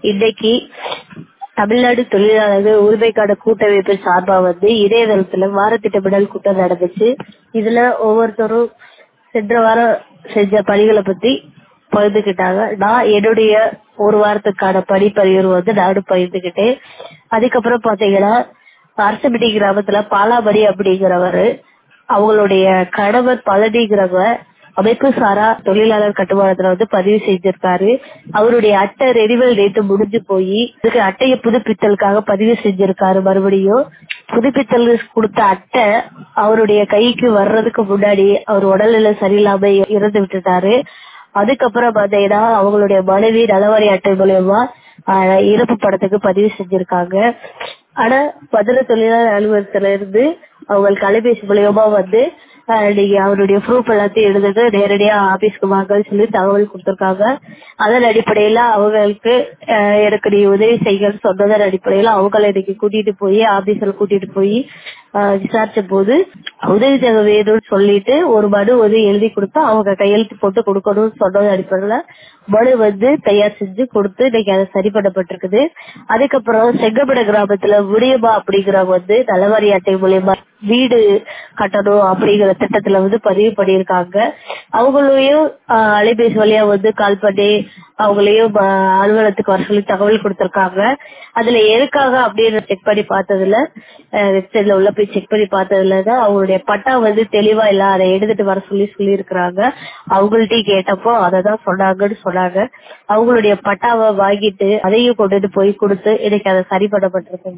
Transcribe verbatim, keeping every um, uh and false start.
இன்னைக்கு தமிழ்நாடு தொழிலாளர்கள் உரிமைக்கான கூட்டமைப்பு சார்பா வந்து இணையதளத்துல வார திட்டமிடல் கூட்டம் நடந்துச்சு. இதுல ஒவ்வொருத்தரும் சென்ற வாரம் செஞ்ச பணிகளை பத்தி பகிர்ந்துக்கிட்டாங்க. நான் என்னுடைய ஒரு வாரத்துக்கான பணி பகிர்வு வந்து நானும் பகிர்ந்துக்கிட்டேன். அதுக்கப்புறம் பாத்தீங்கன்னா அரசம்பட்டி கிராமத்துல பாலாமணி அப்படிங்கிறவரு அவங்களுடைய கணவர் பழனிங்கிறவங்க அமைப்பு சாரா தொழிலாளர் கட்டுமானத்துல வந்து பதிவு செஞ்சிருக்காரு. அவருடைய அட்டை ரெனிவல் டேட் முடிஞ்சு போய் இதுக்கு அட்டையை புதுப்பித்தலுக்காக பதிவு செஞ்சிருக்காரு. மறுபடியும் புதுப்பித்தல் கொடுத்த அட்டை அவருடைய கைக்கு வர்றதுக்கு முன்னாடி அவர் உடல்நிலை சரியில்லாம இறந்து விட்டுட்டாரு. அதுக்கப்புறம் பாத்தீங்கன்னா அவங்களுடைய மனைவி நலவாரி அட்டை மூலமா இறப்பு படத்துக்கு பதிவு செஞ்சிருக்காங்க. ஆனா மதுரை தொழிலாளர் அலுவலகத்துல இருந்து அவங்களுக்கு அலைபேசி மூலியமா வந்து நீங்க அவருடைய ப்ரூஃப் எல்லாத்தையும் எழுதுட்டு நேரடியா ஆபீஸ்க்கு வாங்கன்னு சொல்லி தகவல் கொடுத்திருக்காங்க. அதன் அடிப்படையில அவங்களுக்கு எனக்கு நீ உதவி செய்யன்னு சொன்னதன் அடிப்படையில அவங்களை இன்னைக்கு கூட்டிட்டு போய் ஆபீஸ்ல கூட்டிட்டு போய் விசாரிச்ச போது உதவி தேவை வேணும்னு சொல்லிட்டு ஒரு மனு வந்து எழுதி கொடுத்து அவங்க கையெழுத்து போட்டு கொடுக்கணும்னு சொன்னதன் அடிப்படையில மனு வந்து தயார் செஞ்சு கொடுத்து இன்னைக்கு அதை சரி பண்ணப்பட்டிருக்குது. அதுக்கப்புறம் செங்கப்பட கிராமத்துல முடியுமா அப்படிங்கிறவங்க வந்து நலவாரி அட்டை மூலியமா வீடு கட்டணும் அப்படிங்கிற திட்டத்துல வந்து பதிவு பண்ணியிருக்காங்க. அவங்களையும் அலைபேசி வழியா வந்து கால் பண்ணி அவங்களையும் அலுவலகத்துக்கு வர சொல்லி தகவல் கொடுத்திருக்காங்க. அதுல எதுக்காக அப்படின்னு செக் பண்ணி பார்த்ததுல வெப்சைட்ல உள்ள போய் செக் பண்ணி பார்த்ததுலதான் அவங்களுடைய பட்டா வந்து தெளிவா இல்ல, அதை எடுத்துட்டு வர சொல்லி சொல்லி இருக்கிறாங்க. அவங்கள்ட்டையும் கேட்டப்போ அததான் சொன்னாங்கன்னு சொன்னாங்க. அவங்களுடைய பட்டாவை வாங்கிட்டு அதையும் கொண்டுட்டு போய் கொடுத்து இன்னைக்கு அதை சரி பண்ணப்பட்டிருக்கு.